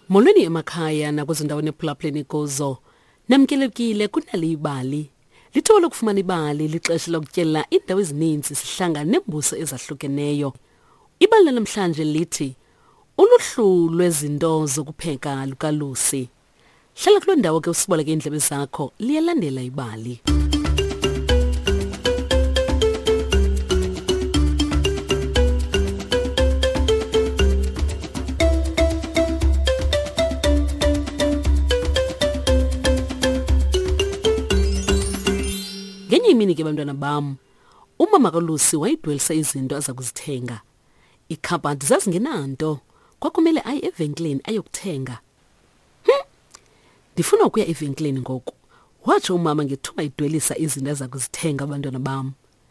Molweni emakhaya nakwezindaweni ephulaphuleni kuzo. Namkelekile kunale ibali. Lithola ukufumana ibali lixesha lokutyela indawo ezininzi sihlangana nembuso ezahlukeneyo. Ibali namhlanje lithi uluhlu lwezinto zokupheka lukaLusi. Hlala kuloo ndawo ke usiboleke indlebe zakho liyalandela ibali. Ngenye imini ke bantwana bam, umama kaLusi wayidwelisa izinto aza kuzithenga. Ikhabhadi zazingenanto, kwakumele aye evenkileni ayokuthenga. Ndifuna ukuya evenkileni ngoku. Watsho umama ngethuba idwelisa izinto aza kuzithenga abantwana bam.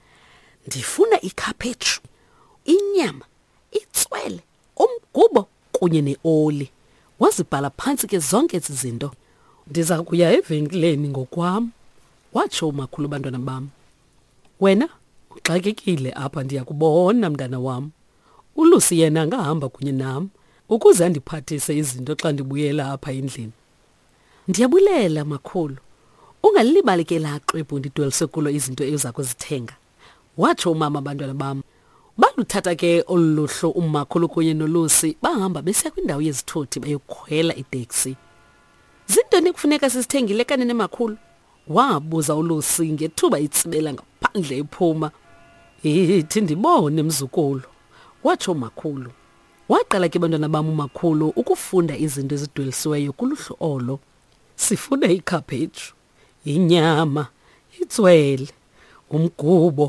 Ndifuna ikhaphetshu, inyama, itswele, umgubo kunye neoli. Wazibhala phantsi ke zonke ezi zinto. Ndiza kuya evenkileni ngokwam. Watsho umakhulu bantwana bam. Wena uxakekile apha ndiyakubona mntana wam. uLusi yena angahamba kunye nam ukuze andiphathise izinto xa ndibuyela apha endlini. Ndiyabulela makhulu. Ungalibali ke laa xwebhu ndidwelise kulo izinto eza kuzithenga. Watsho umama bantwana bam. Baluthatha ke oluluhlu umakhulu kunye noLusi bahamba besiya kwindawo yezithuthi bayokhwela iteksi. Zintoni kufuneka sizithengile kanene makhulu? Wabuza uLusi ngethuba itsibela ngaphandle ephuma. Ithi ndibone mzukulu. Watsho umakhulu. Waqala ke bantwana bam umakhulu ukufunda izinto ezidwelisiweyo kuluhlu olo. Sifuna ikhaphetshu, inyama, itswele, umgubo,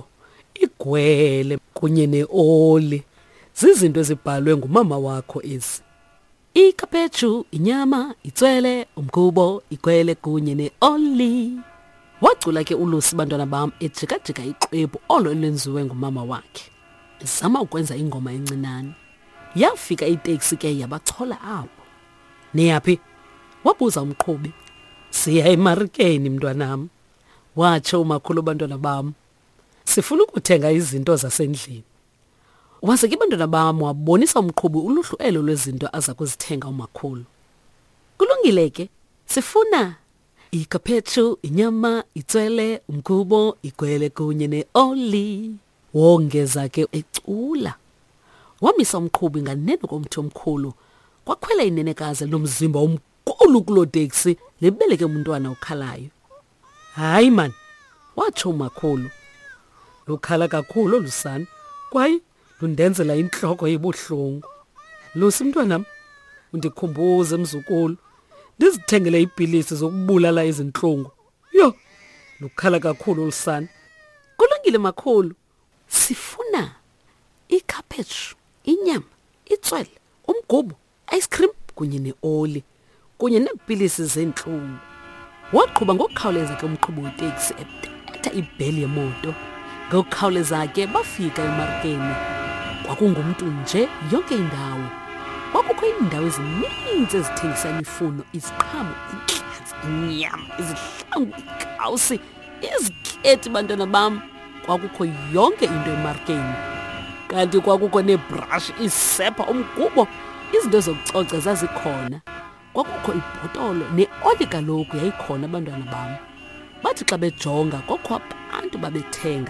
igwele kunye neoli. Zizinto ezibhalwe ngumama wakho ezi. Ikhaphetshu, inyama, itswele, umgubo, igwele kunye neoli. Wacula ke uLusi bantwana bam ejika-jika ixwebhu olo elenziwe ngumama wakhe. Zama ukwenza ingoma encinane. Yafika iteksi ke yabachola apho. Niyaphi? Wabuza umqhubi. Siya emarikeni mntwanam. Watsho umakhulu bantwana bam. Sifuna ukuthenga izinto zasendlini. Waze ke bantwana bam wabonisa umqhubi uluhlu elo lwezinto aza kuzithenga umakhulu. Kulungile ke, sifuna ikhaphetshu, inyama, itswele, umgubo, igwele kunye neoli. Wongeza ke ecula. Wamisa umqhubi nganeno komthi omkhulu. Kwakhwela inenekazi lomzimba omkhulu kuloo teksi lebeleke umntwana okhalayo. Hayi man, watsho umakhulu. Lukhala kakhulu lusana, kwaye lundenzela intloko ebuhlungu. Lusi mntwanam, undikhumbuze mzukulu, ndizithengele iipilisi zokubulala izintlungu. Yo, lukhala kakhulu lusana. Kulungile makhulu. Sifuna ikhaphetshu, inyama, itswele, umgubo, ice cream kunye neoli kunye neepilisi zentlungu. Waqhuba ngokukhawuleza ke umqhubi weteksi ebetha ibheli yemoto. Ngokukhawuleza ke bafika emarikeni. Kwakungumntu nje yonke indawo. Kwakukho iindawo ezininzi ezithengisa imifuno, iziqhamo, intlanzi, inyama, izihlangu, ikawusi, iziketi bantwana bam. Kwakukho yonke into emarikeni. Kanti kwakukho neebrush, isepa, umgubo, izinto zokucoca zazikhona. Kwakukho ibhotolo neoli kaloku yayikhona abantwana bam. Bathi xa bejonga kwakho abantu babethenga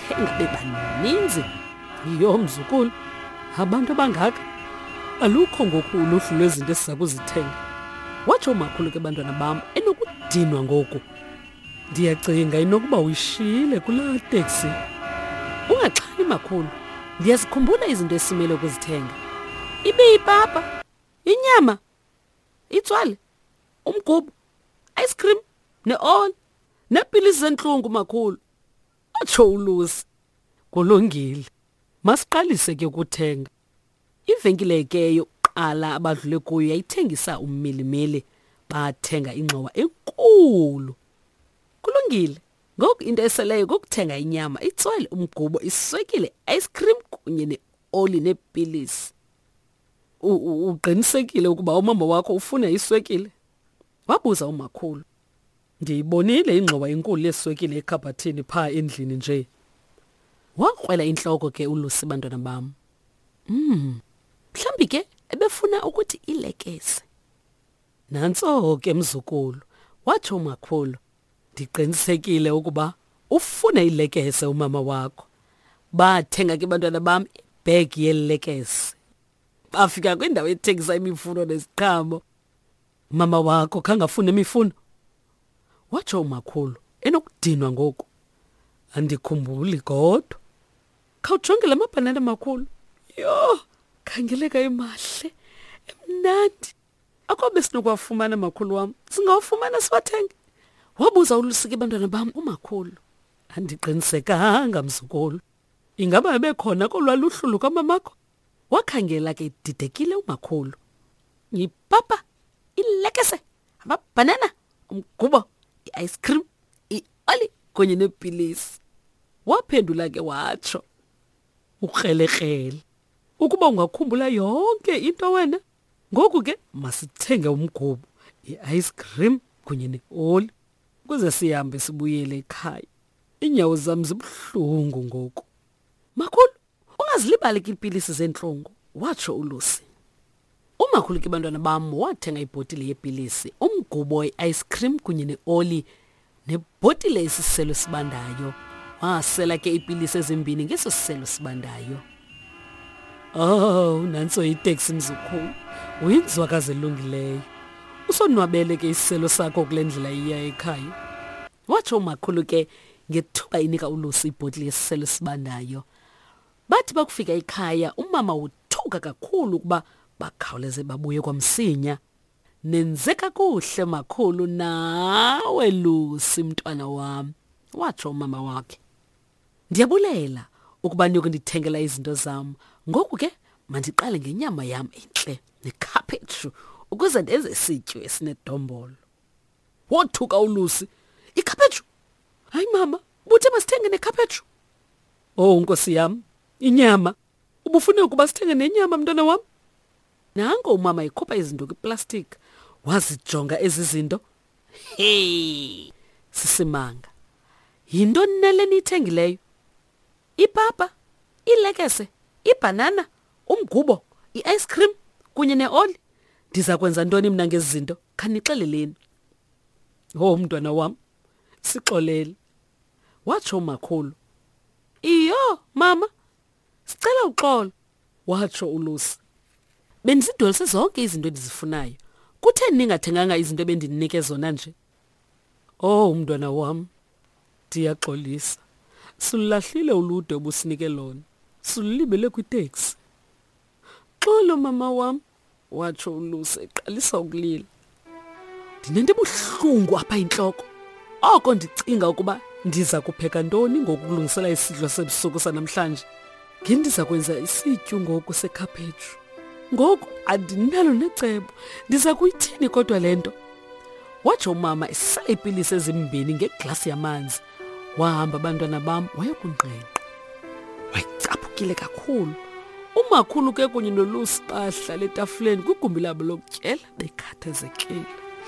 bebaninzi. Yiyo mzukulu, abantu abangaka alukho ngoku uluhlu lwezinto esiza kuzithenga. Watsho umakhulu ke bantwana bam enokudinwa ngoku. Ndiyacinga inokuba uyishiyile kulaa teksi. Ungaxhali makhulu, ndiyazikhumbula izinto esimele ukuzithenga. Ibe ipapa, inyama, itswele, umgubo, ice cream, neoli, neepilisi zentlungu makhulu. Watsho uLusi. Kulungile, masiqalise ke ukuthenga. Ivenkile ke yokuqala abadlule kuyo yayithengisa umilimili. Bathenga ingxowa enkulu. Kulungile, ngoku into eseleyo kukuthenga inyama, itswele, umgubo, iswekile, ice cream kunye neoli neepilisi. Uqinisekile ukuba umama wakho ufuna iswekile? Wabuza umakhulu. Ndiyibonile ingxowa enkulu yeswekile ekhabhathini phaa endlini nje. Wakrwela intloko ke uLusi bantwana bam. Mhlambi ke ebefuna ukuthi ilekese. Nanso ke mzukulu, watsho umakhulu, ndiqinisekile ukuba ufuna ilekese umama wakho. Bathenga ke bantwana bam ibhegi yelekese. Bafika kwindawo ethengisa imifuno neziqhamo. Mama wakho khangafuna imifuno? Watsho umakhulu enokudinwa ngoku. Andikhumbuli kodwa. Khawujonge la mabhanana makhulu. Yho, khangeleka emahle, emnandi. Akobe sinokuwafumana makhulu wam. Singawafumana siwathenge. Wabuza uLusi ke bantwana bam umakhulu. Andiqinisekanga mzukulu. Ingaba bekhona kolwaluhlu lukaMamakho? Wakhangela ke didekile umakhulu. Yipapa, ilekese, amabhanana, umgubo, i-ice cream, i-oli kunye nepilisi. Waphendula ke watsho ukrelekrele, ukuba ungakhumbula yonke into wena, ngoku ke masithenge umgubo, i-ice cream kunye ne-oli ukuze sihambe sibuyele ekhaya. Iinyawo zam zibuhlungu ngoku. Makhulu, ungazilibali ke iipilisi zentlungu, watsho uLusi. Umakhulu ke bantwana bam wathenga ibhotile yepilisi, umgubo, i-ice cream kunye ne-oli nebhotile yesiselo sibandayo. Wasela ke iipilisi ezimbini ngeso siselo sibandayo. Oh, nantso iteksi mzukulu, uyinzwa kazilungileyo. Usonwabele ke isiselo sakho kule ndlela iya ekhaya. Watsho umakhulu ke ngethuba inika uLusi ibhotile yesiselo sibandayo. Bathi bakufika ekhaya umama uthuka kakhulu ukuba bakhawuleze babuye kwamsinya. Nenze kakuhle makhulu nawe Lusi mntwana wam, watsho umama wakhe. Ndiyabulela ukuba niyokundithengela izinto zam. Ngoku ke mandiqale ngenyama yam entle nekhaphetshu ukuze ndenze isityo esinedombolo. Wothuka uLusi. Ikhaphetshu? Hayi mama, ubuthe masithenge nekhaphetshu. Oh nkosi yam, inyama. Ubufuna ukuba sithenge nenyama mntwana wam? Nango umama ikhupha izinto kwiplastic. Wazijonga ezi zinto. Hey, sisimanga. Yintoni nale niyithengileyo? Ipapa, ilekese, ibhanana, umgubo, i-ice cream kunye ne-oli. Ndiza kwenza ntoni mna ngezi zinto? Khanixeleleni. Oh mntwana wam, sixolele. Watsho umakhulu. Iyo mama, sicela uxolo, watsho uLusi. Bendizidolise zonke izinto endizifunayo. Kutheni ningathenganga izinto ebendinike zona nje? Oh mntwana wam, ndiyaxolisa. Sulahlile ulude obusinike lona. Sulibele kwiteksi. Xolo mama wam, watsho uLusi eqalisa ukulila. Ndinento ebuhlungu apha intloko. Oko ndicinga ukuba ndiza kupheka ntoni ngokulungisela isidlo sebusuku sanamhlanje. Ngendiza kwenza isityu ngoku sekhaphetshu. Ngoku andinalo necebo. Ndiza kuyithini kodwa le nto? Watsho umama esala iipilisi ezimbini ngeglasi yamanzi. Wahamba abantwana bam wayokunqenqa. Wayicaphukile kakhulu. Umakhulu ke kunye noLusi bahlala etafuleni kwigumbi labo lokutyela bekhathazekile.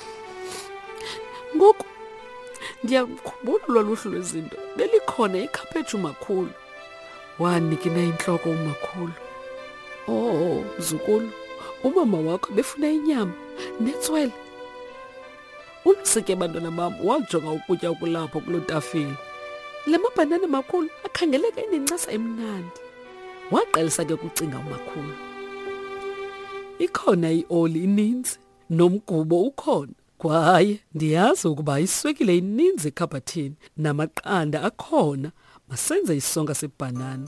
Ngoku ndiyakhumbula olwaluhlu lwezinto. Belikhona ikhaphetshu makhulu. Wanikina intloko umakhulu. Oh, mzukulu, umama wakho befuna inyama netswele. uLusi ke bantwana bam wajonga ukutya okulapho kuloo tafile. La mabhanana makhulu akhangeleka enencasa emnandi. Waqalisa ke ukucinga umakhulu. Ikhona ioli ininzi, nomgubo ukhona. Kwaye ndiyazi ukuba iswekile ininzi ekhabhathini, namaqanda akhona. Masenze isonka sebhanana.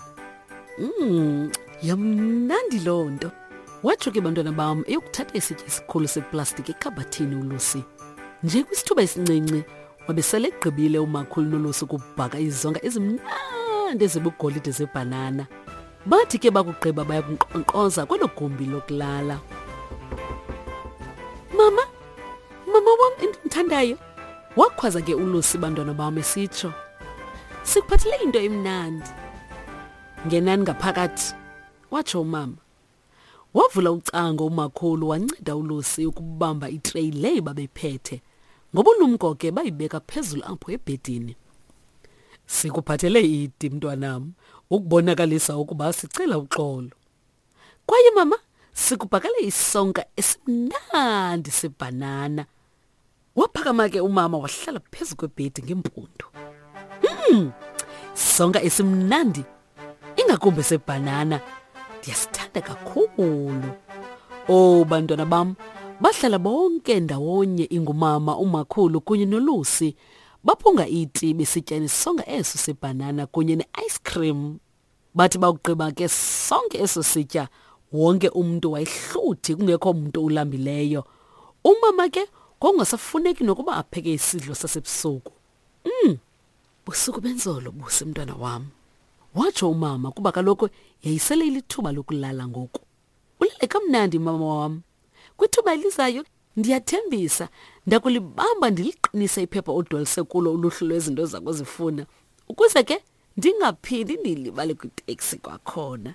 Yamnandi loo nto. Watsho ke bantwana bam eyokuthatha isitya esikhulu seplastiki ekhabhathini uLusi. Nje kwisithuba esincinci wabesele egqibile umakhulu noLusi ukubhaka izonka ezimnandi ezibugolide zebhanana. Bathi ke bakugqiba baya kunkqonkqoza kwelo gumbi lokulala. Mama wam endimthandayo, wakhwaza ke uLusi bantwana bam esitsho. Sikuphathele into emnandi. Ngenani ngaphakathi, watsho umama. Wavula ucango umakhulu wanceda uLusi ukubamba itreyi leyo babephethe. Ngobulumko ke bayibeka phezulu apho ebhedini. Sikuphathele iti mntwanam, ukubonakalisa ukuba sicela uxolo. Kwaye mama, sikubhakele isonka esimnandi sebhanana. Waphakama ke umama wahlala phezu kwebhedi ngempundu. Sonka esimnandi ingakumbe sebhanana ndiyasithanda kakhulu. Oh bantwana bam, bahlala bonke ndawonye ingumama, umakhulu kunye noLucy. Baphunga iti besityana isonka eso sebhanana kunye ne-ice cream. Bathi bawugqiba ke sonke eso sitya, wonke umuntu wayehluthi kungekho umuntu ulambileyo. Umama ke kongasafuneki nokuba apheke isidlo sasebusuku. Busuku benzolo buse mntwana wam, watsho umama, kuba kaloku yayisele ilithuba lokulala ngoku. Ulale kamnandi mama wam. Kwithuba elizayo ndiyathembisa ndakulibamba ndiliqinise iphepha odwalise kulo uluhlu lwezinto zakuzifuna, ukuze ke ndingaphindi ndilibale kwiteksi kwakhona.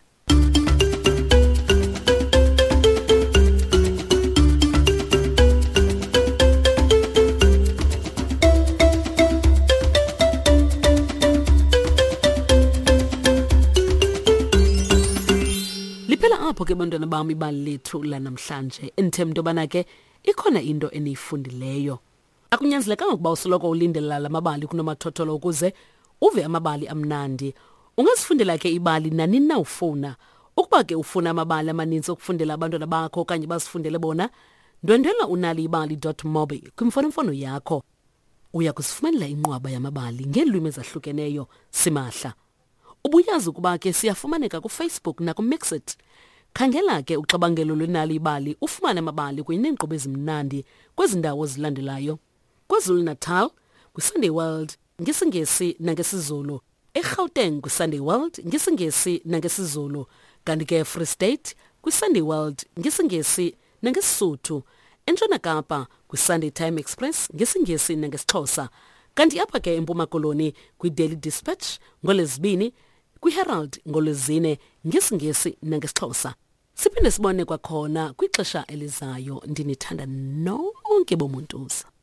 Liphela apho ke bantwana bam ibali lethu lanamhlanje, enithemba intobana ke ikhona into eniyifundileyo. Akunyanzelekanga ukuba usoloko ulindelela la mabali kunomathotholo ukuze uve amabali amnandi. Ungazifundela ke ibali nanini na ufuna. Ukuba ke ufuna amabali amaninzi okufundela abantwana bakho okanye bazifundele bona, ndwendwela unalibali.mobi kwimfonomfono yakho. Uya kusifumanela inqwaba yamabali ngeelwimi ezahlukeneyo simahla. Ubuyazi ukuba ke siyafumaneka kuFacebook nakuMixit. Khangela ke uxabangelo lwenali ibali ufumane amabali kunye neenkqubo ezimnandi kwezi ndawo zilandelayo: KwaZulu-Natal kwiSunday World ngesingesi nangesizulu, eGauteng kwiSunday World ngesingesi nangesizulu, kanti ke Free State kwiSunday World ngesingesi nangesisuthu, eNtshona Kapa kwiSunday Time Express ngesingesi nangesixhosa, kanti apha ke eMpuma Koloni kwiDaily Dispatch ngoLwezibini, kwiHerald ngoLwezine ngesingesi nangesixhosa. Siphinde sibone kwakhona kwixesha elizayo. Ndinithanda nonke bomuntuza.